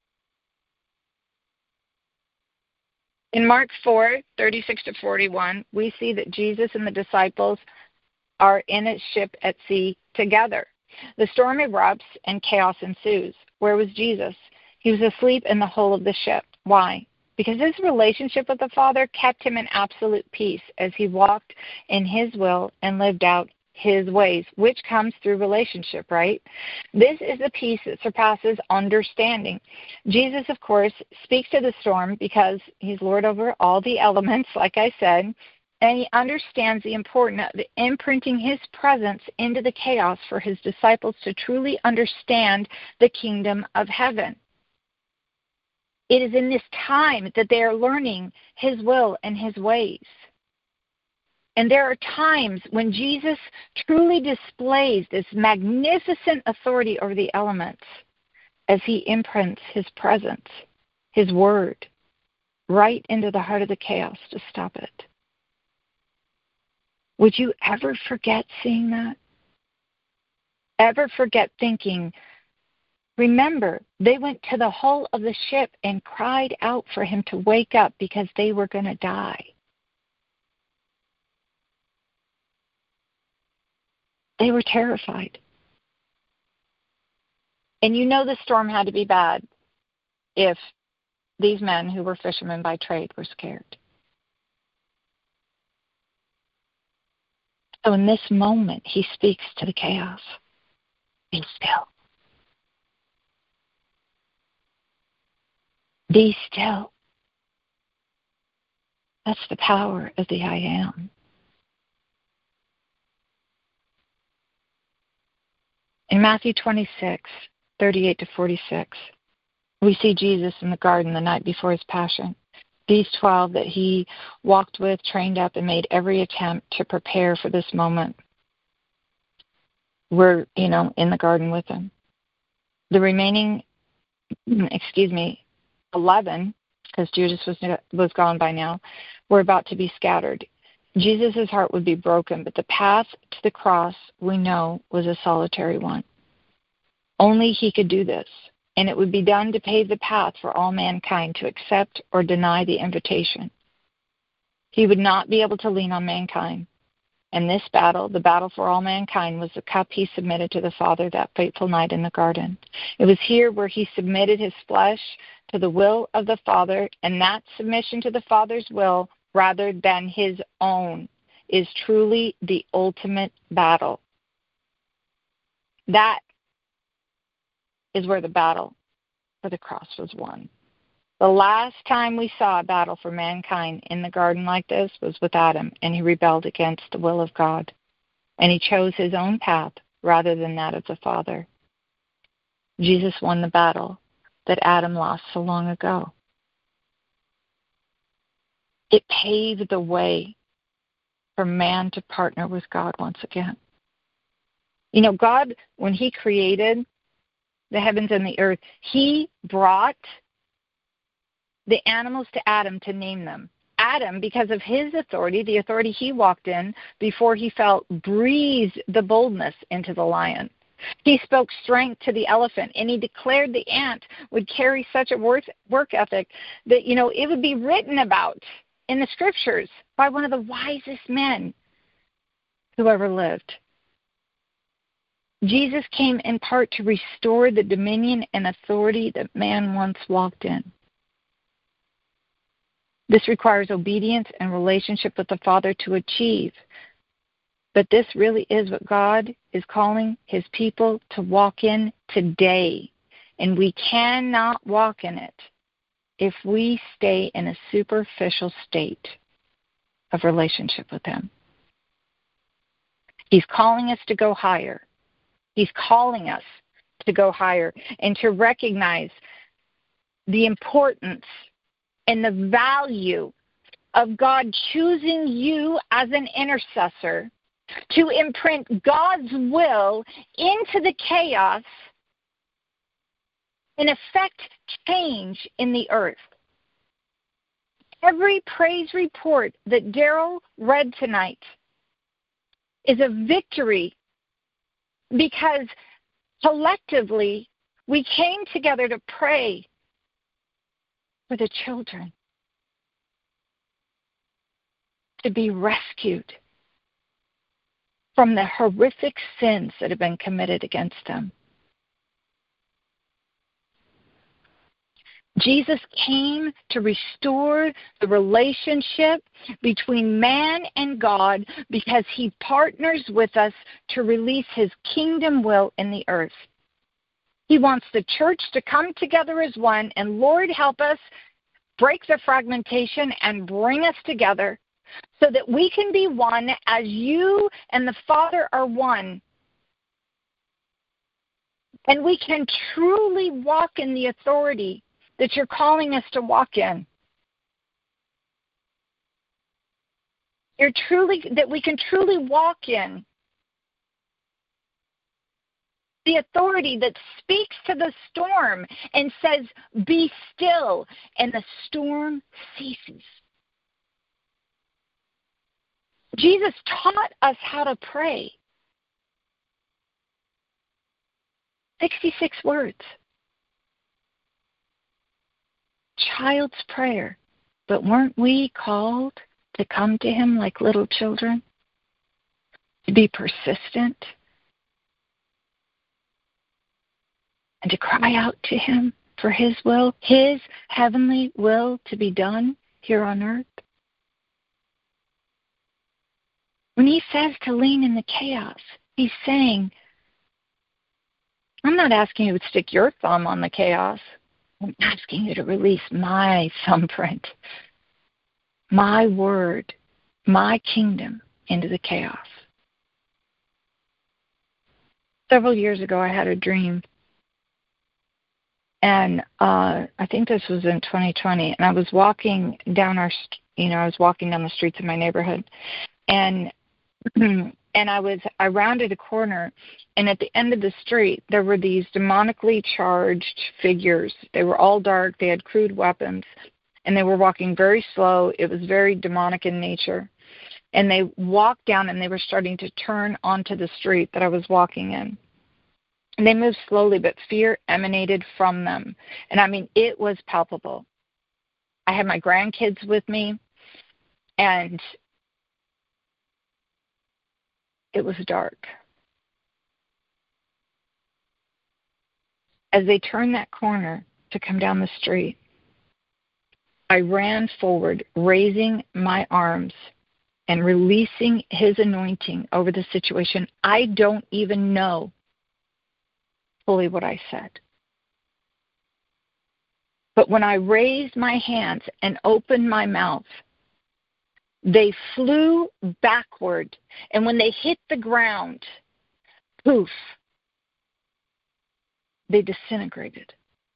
In Mark four, thirty-six to forty-one, we see that Jesus and the disciples are in a ship at sea together. The storm erupts and chaos ensues. Where was Jesus? He was asleep in the hull of the ship. Why? Because his relationship with the Father kept him in absolute peace as he walked in his will and lived out his ways, which comes through relationship, right? This is the peace that surpasses understanding. Jesus, of course, speaks to the storm because he's Lord over all the elements, like I said, and he understands the importance of imprinting his presence into the chaos for his disciples to truly understand the kingdom of heaven. It is in this time that they are learning his will and his ways. And there are times when Jesus truly displays this magnificent authority over the elements as he imprints his presence, his word, right into the heart of the chaos to stop it. Would you ever forget seeing that? Ever forget thinking, remember, they went to the hull of the ship and cried out for him to wake up because they were going to die. They were terrified. And you know the storm had to be bad if these men who were fishermen by trade were scared. So in this moment, he speaks to the chaos. Be still. Be still. That's the power of the I am. In Matthew twenty-six, thirty-eight to forty-six, we see Jesus in the garden the night before his passion. These twelve that he walked with, trained up, and made every attempt to prepare for this moment were, you know, in the garden with him. The remaining, excuse me, eleven, because Judas was was gone by now, were about to be scattered. Jesus' heart would be broken, but the path to the cross, we know, was a solitary one. Only he could do this, and it would be done to pave the path for all mankind to accept or deny the invitation. He would not be able to lean on mankind. And this battle, the battle for all mankind, was the cup he submitted to the Father that fateful night in the garden. It was here where he submitted his flesh to the will of the Father, and that submission to the Father's will rather than his own is truly the ultimate battle. That is where the battle for the cross was won. The last time we saw a battle for mankind in the garden like this was with Adam, and he rebelled against the will of God. And he chose his own path rather than that of the Father. Jesus won the battle that Adam lost so long ago. It paved the way for man to partner with God once again. You know, God, when he created the heavens and the earth, he brought the animals to Adam to name them. Adam, because of his authority, the authority he walked in before he fell, breathed the boldness into the lion. He spoke strength to the elephant, and he declared the ant would carry such a work, work ethic that, you know, it would be written about in the scriptures by one of the wisest men who ever lived. Jesus came in part to restore the dominion and authority that man once walked in. This requires obedience and relationship with the Father to achieve. But this really is what God is calling his people to walk in today. And we cannot walk in it if we stay in a superficial state of relationship with him. He's calling us to go higher. He's calling us to go higher and to recognize the importance and the value of God choosing you as an intercessor to imprint God's will into the chaos and effect change in the earth. Every praise report that Daryl read tonight is a victory because collectively we came together to pray for the children to be rescued from the horrific sins that have been committed against them. Jesus came to restore the relationship between man and God because he partners with us to release his kingdom will in the earth. He wants the church to come together as one, and Lord, help us break the fragmentation and bring us together so that we can be one as you and the Father are one. And we can truly walk in the authority that you're calling us to walk in. You're truly, that we can truly walk in the authority that speaks to the storm and says, be still, and the storm ceases. Jesus taught us how to pray. sixty-six words. Child's prayer. But weren't we called to come to him like little children? To be persistent? And to cry out to him for his will, his heavenly will to be done here on earth? When he says to lean in the chaos, he's saying, I'm not asking you to stick your thumb on the chaos. I'm asking you to release my thumbprint, my word, my kingdom into the chaos. Several years ago, I had a dream. And uh, I think this was in twenty twenty. And I was walking down our, you know, I was walking down the streets of my neighborhood. And and I was, I rounded a corner, and at the end of the street, there were these demonically charged figures. They were all dark. They had crude weapons, and they were walking very slow. It was very demonic in nature. And they walked down, and they were starting to turn onto the street that I was walking in. And they moved slowly, but fear emanated from them. And, I mean, it was palpable. I had my grandkids with me, and it was dark. As they turned that corner to come down the street, I ran forward, raising my arms and releasing his anointing over the situation. I don't even know fully what I said. But when I raised my hands and opened my mouth, they flew backward, and when they hit the ground, poof, they disintegrated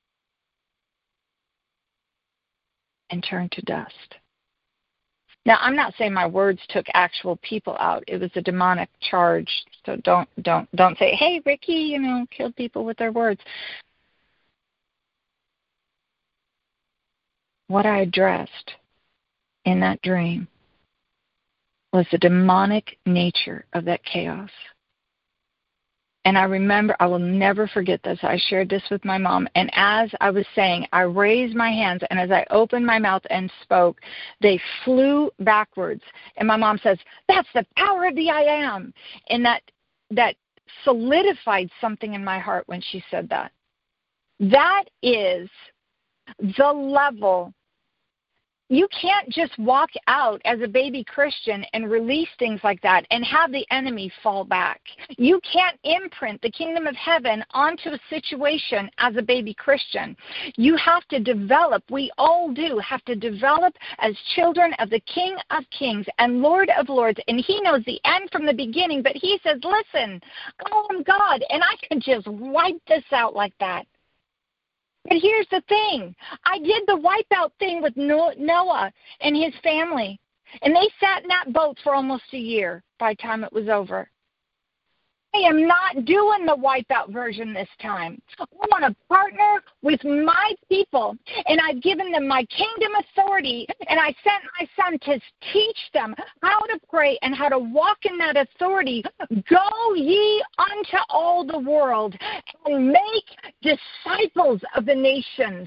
and turned to dust. Now, I'm not saying my words took actual people out. It was a demonic charge, so don't don't don't say, "Hey, Ricky, you know, killed people with their words." What I addressed in that dream was the demonic nature of that chaos. And I remember, I will never forget this. I shared this with my mom. And as I was saying, I raised my hands, and as I opened my mouth and spoke, they flew backwards. And my mom says, "That's the power of the I am." And that that solidified something in my heart when she said that. That is the level. You can't just walk out as a baby Christian and release things like that and have the enemy fall back. You can't imprint the kingdom of heaven onto a situation as a baby Christian. You have to develop, we all do, have to develop as children of the King of Kings and Lord of Lords. And he knows the end from the beginning, but he says, listen, I'm God, and I can just wipe this out like that. But here's the thing. I did the wipeout thing with Noah and his family, and they sat in that boat for almost a year by the time it was over. I am not doing the wipeout version this time. I want to partner with my people, and I've given them my kingdom authority, and I sent my son to teach them how to pray and how to walk in that authority. Go ye unto all the world and make disciples of the nations.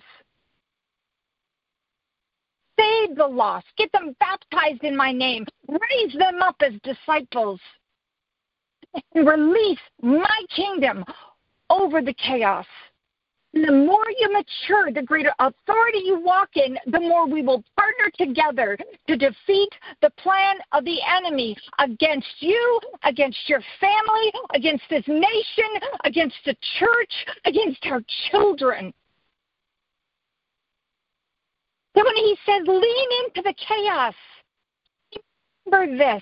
Save the lost. Get them baptized in my name. Raise them up as disciples. And release my kingdom over the chaos. And the more you mature, the greater authority you walk in, the more we will partner together to defeat the plan of the enemy against you, against your family, against this nation, against the church, against our children. So when he says, lean into the chaos, remember this.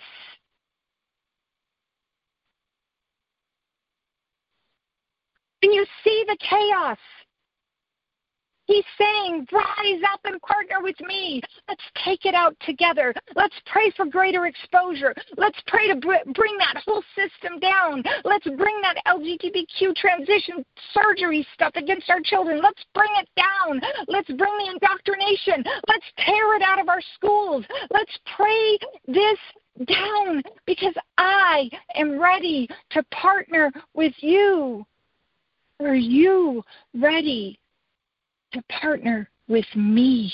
When you see the chaos, he's saying, rise up and partner with me. Let's take it out together. Let's pray for greater exposure. Let's pray to bring that whole system down. Let's bring that L G B T Q transition surgery stuff against our children. Let's bring it down. Let's bring the indoctrination. Let's tear it out of our schools. Let's pray this down because I am ready to partner with you. Are you ready to partner with me?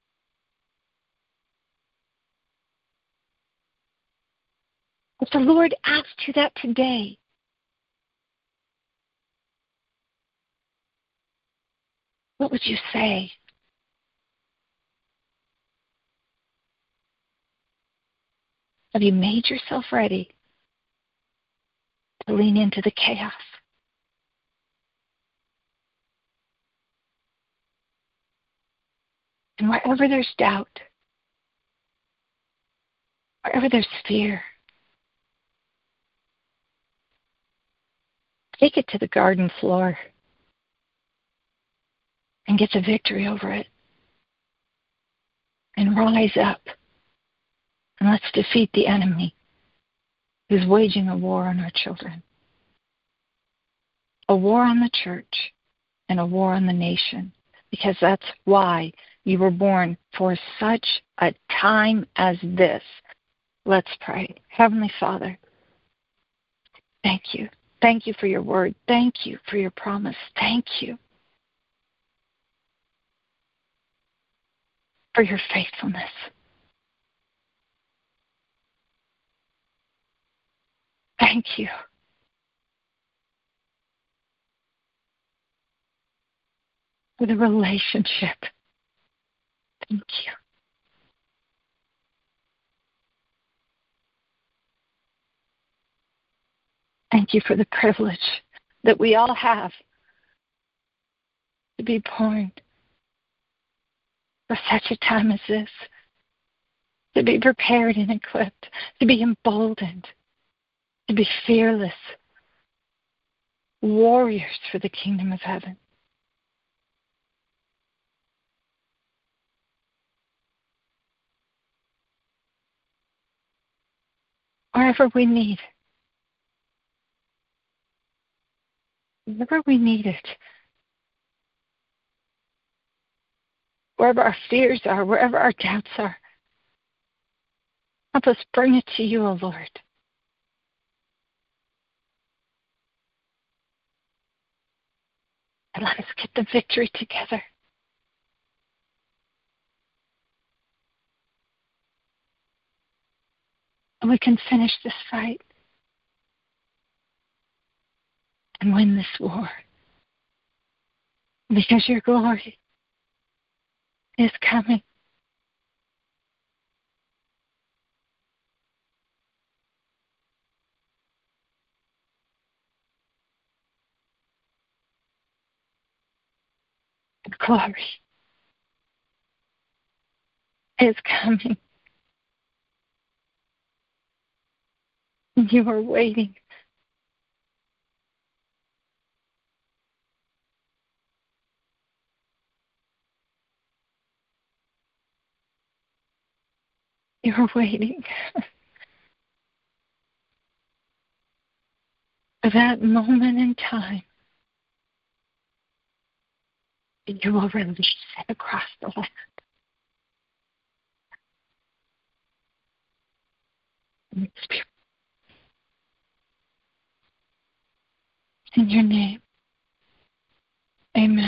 If the Lord asked you that today, what would you say? Have you made yourself ready to lean into the chaos? And wherever there's doubt, wherever there's fear, take it to the garden floor and get the victory over it. And rise up. And let's defeat the enemy who's waging a war on our children. A war on the church and a war on the nation. Because that's why you were born, for such a time as this. Let's pray. Heavenly Father, thank you. Thank you for your word. Thank you for your promise. Thank you for your faithfulness. Thank you. For the relationship. Thank you. Thank you for the privilege that we all have to be born for such a time as this, to be prepared and equipped, to be emboldened, to be fearless warriors for the kingdom of heaven. Wherever we need, wherever we need it, wherever our fears are, wherever our doubts are, Help us bring it to you, O Lord. And let us get the victory together. And we can finish this fight and win this war. Because your glory is coming. The glory is coming. You are waiting. You are waiting for that moment in time. You will release it across the land. In your name.